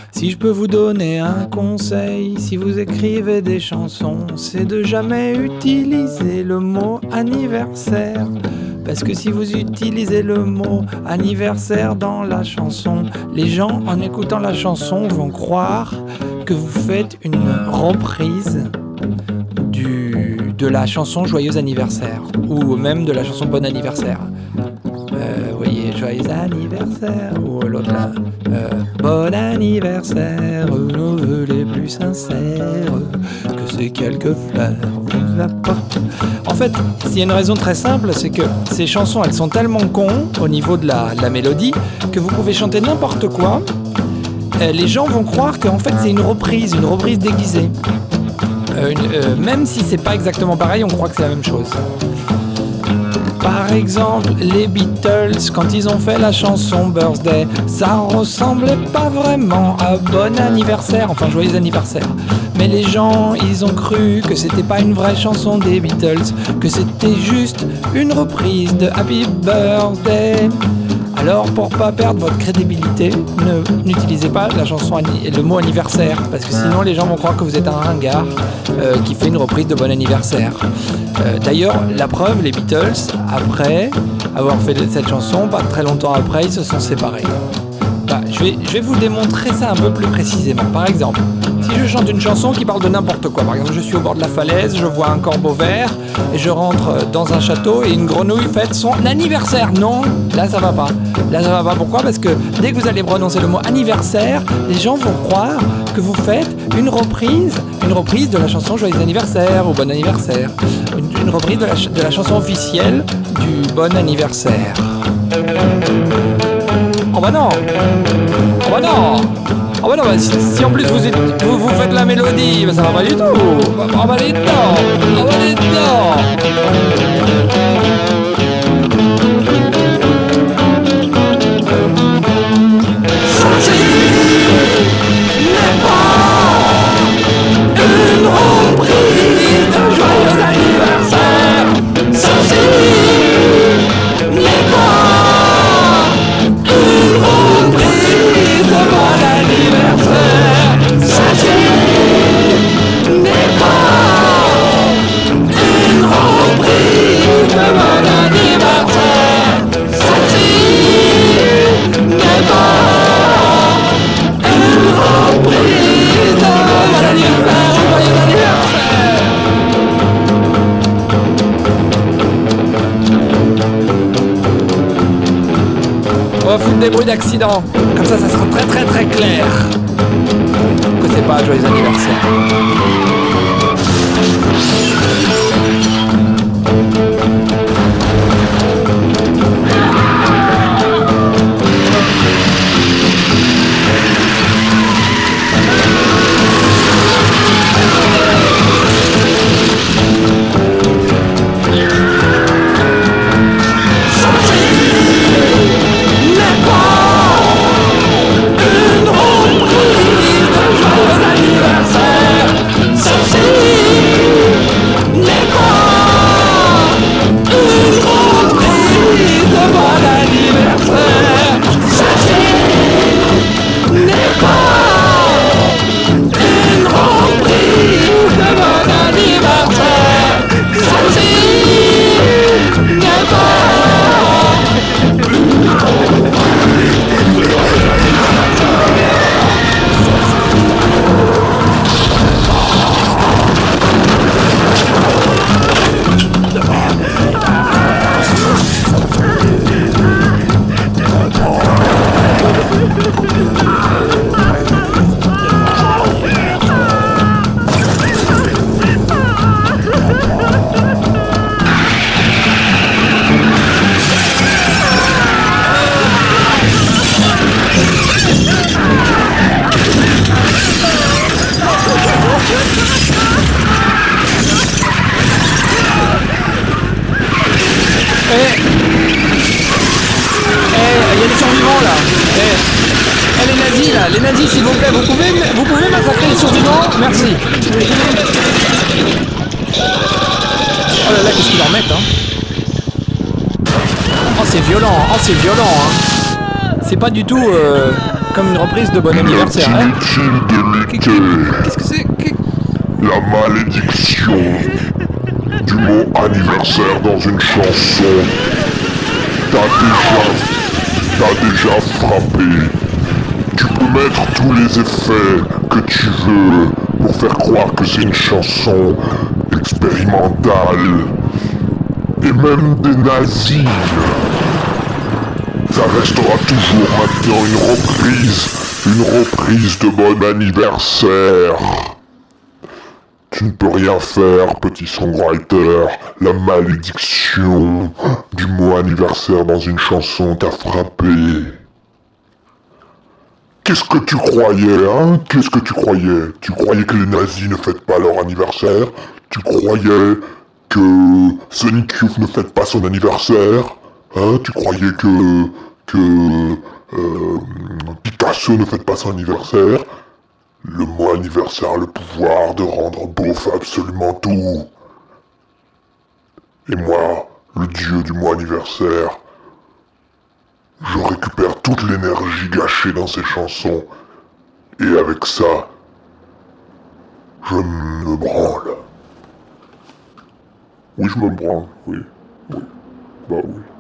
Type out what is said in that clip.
Si je peux vous donner un conseil, si vous écrivez des chansons, c'est de jamais utiliser le mot anniversaire. Parce que si vous utilisez le mot anniversaire dans la chanson, les gens, en écoutant la chanson, vont croire que vous faites une reprise de la chanson Joyeux anniversaire, ou même de la chanson Bon anniversaire. Vous voyez, Joyeux anniversaire, ou l'autre là, Bon anniversaire, nos vœux les plus sincères, que ces quelques fleurs vous apportent. En fait, il y a une raison très simple, c'est que ces chansons, elles sont tellement cons au niveau de la mélodie, que vous pouvez chanter n'importe quoi, les gens vont croire qu'en fait c'est une reprise déguisée. Même si c'est pas exactement pareil, on croit que c'est la même chose. Par exemple, les Beatles, quand ils ont fait la chanson Birthday, ça ressemblait pas vraiment à Bon anniversaire, enfin Joyeux anniversaire. Mais les gens, ils ont cru que c'était pas une vraie chanson des Beatles, que c'était juste une reprise de Happy Birthday. Alors, pour pas perdre votre crédibilité, n'utilisez pas la chanson le mot anniversaire, parce que sinon les gens vont croire que vous êtes un ringard qui fait une reprise de Bon anniversaire. D'ailleurs, la preuve, les Beatles, après avoir fait cette chanson, pas très longtemps après, ils se sont séparés. Je vais vous démontrer ça un peu plus précisément. Par exemple, si je chante une chanson qui parle de n'importe quoi, par exemple, je suis au bord de la falaise, je vois un corbeau vert, et je rentre dans un château et une grenouille fête son anniversaire. Non, là ça va pas. Là ça va pas. Pourquoi ? Parce que dès que vous allez prononcer le mot anniversaire, les gens vont croire que vous faites une reprise de la chanson Joyeux anniversaire ou Bon anniversaire. Une reprise de la chanson officielle du Bon anniversaire. Oh bah non! Oh bah non! Oh bah non, si en plus vous faites la mélodie, bah ça va pas du tout! Oh bah dites non! Oh bah dites non! Ceci n'est pas une reprise de Joyeux anniversaire! Ceci n'est pas une reprise de Bon anniversaire. Ceci n'est pas une reprise de Bon anniversaire. Ceci n'est pas une reprise de Bon anniversaire. Joyeux anniversaire. On va foutre des bruits d'accident, comme ça sera très très très clair que c'est pas un joyeux anniversaire. Les nazis, s'il vous plaît, vous pouvez massacrer les survivants? Merci. Oh là là, qu'est-ce qu'ils en mettent, hein? Oh, c'est violent, hein. C'est pas du tout comme une reprise de Bon Anniversaire, hein. Inutile de lutter. Qu'est-ce que c'est? La malédiction du mot anniversaire dans une chanson t'a déjà frappé. Tu peux mettre tous les effets que tu veux pour faire croire que c'est une chanson expérimentale. Et même des nazis. Ça restera toujours maintenant une reprise de Bon Anniversaire. Tu ne peux rien faire, petit songwriter. La malédiction du mot anniversaire dans une chanson t'a frappé. Qu'est-ce que tu croyais, hein? Qu'est-ce que tu croyais? Tu croyais que les nazis ne fêtent pas leur anniversaire? Tu croyais que Sonic Youth ne fête pas son anniversaire? Hein? Tu croyais que Picasso ne fête pas son anniversaire? Le mot anniversaire a le pouvoir de rendre beauf absolument tout. Et moi, le dieu du mot anniversaire, je récupère toute l'énergie gâchée dans ces chansons. Et avec ça, je me branle. Oui, je me branle, oui. Bah oui.